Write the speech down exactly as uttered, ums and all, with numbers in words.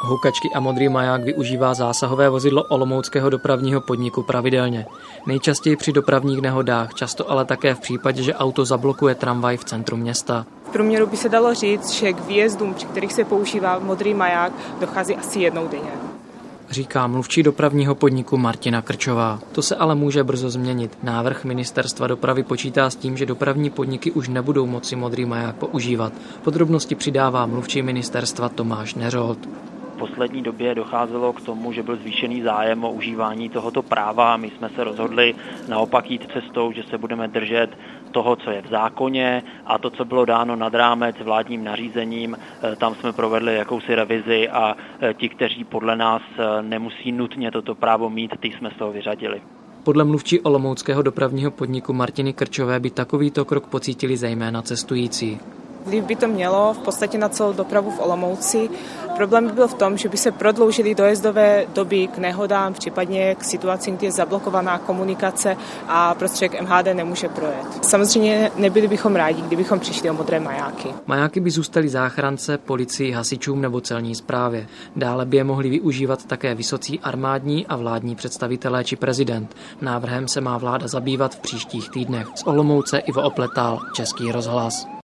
Houkačky a modrý maják využívá zásahové vozidlo olomouckého dopravního podniku pravidelně. Nejčastěji při dopravních nehodách, často ale také v případě, že auto zablokuje tramvaj v centru města. V průměru by se dalo říct, že k výjezdům, při kterých se používá modrý maják, dochází asi jednou denně. Říká mluvčí dopravního podniku Martina Krčová. To se ale může brzo změnit. Návrh ministerstva dopravy počítá s tím, že dopravní podniky už nebudou moci modrý maják používat. Podrobnosti přidává mluvčí ministerstva Tomáš Neřolt. V poslední době docházelo k tomu, že byl zvýšený zájem o užívání tohoto práva a my jsme se rozhodli naopak jít cestou, že se budeme držet toho, co je v zákoně, a to, co bylo dáno nad rámec vládním nařízením, tam jsme provedli jakousi revizi a ti, kteří podle nás nemusí nutně toto právo mít, ty jsme z toho vyřadili. Podle mluvčí olomouckého dopravního podniku Martiny Krčové by takovýto krok pocítili zejména cestující. Vliv by to mělo v podstatě na celou dopravu v Olomouci. Problém by byl v tom, že by se prodloužily dojezdové doby k nehodám, případně k situacím, kdy je zablokovaná komunikace a prostředek M H D nemůže projet. Samozřejmě nebyli bychom rádi, kdybychom přišli o modré majáky. Majáky by zůstaly záchrance, policii, hasičům nebo celní správě. Dále by je mohli využívat také vysocí armádní a vládní představitelé či prezident. Návrhem se má vláda zabývat v příštích týdnech. Z Olomouce Ivo Opletal, Český rozhlas.